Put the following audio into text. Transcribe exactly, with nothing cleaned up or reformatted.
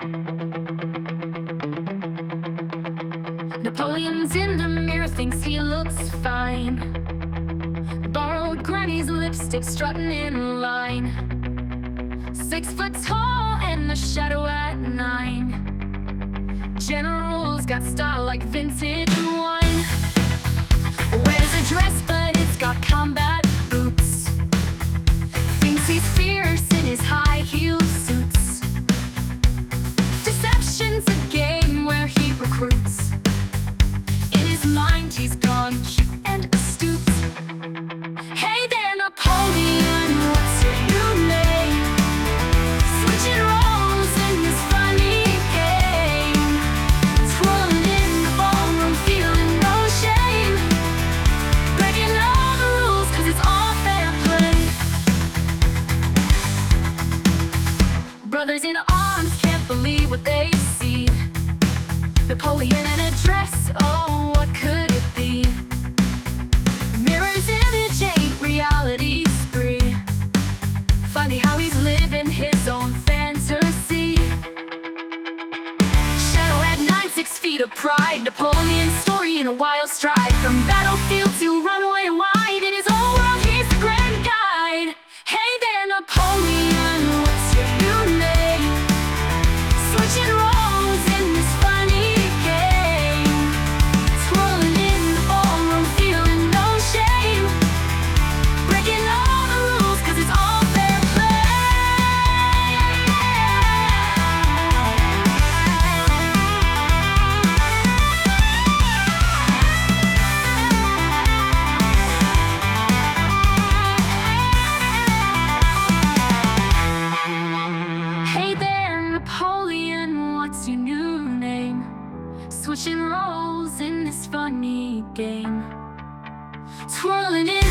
Napoleon's in the mirror, thinks he looks fine. Borrowed Granny's lipstick, strutting in line. Six foot tall and the shadow at nine. General's got style like vintage wine. Wears a dress but it's got combat boots. Thinks he's fierce in his high heel suits. Deception's a game where he recruits. In his mind he's gone cute and astute. Hey there, Napoleon, what's your new name? Switching roles in this funny game. Twirling in the ballroom, feeling no shame. Breaking all the rules, cause it's all fair play. Brothers in arms can't believe what they see. Napoleon in a dress, oh, what could it be? Mirror's image ain't reality spree. Funny how he's living his own fantasy. Shadow at nine, six feet of pride. Napoleon's story in a wild stride. From battlefield to runaway wide. In his own world, he's the grand guide. Hey there, Napoleon, what's your new name? Switching roles in this funny game. Twirling in the ballroom, feeling no shame. Breaking all the rules, cause it's all fair play. Hey there, Napoleon, what's your new name? Switching roles in this funny game. Twirling in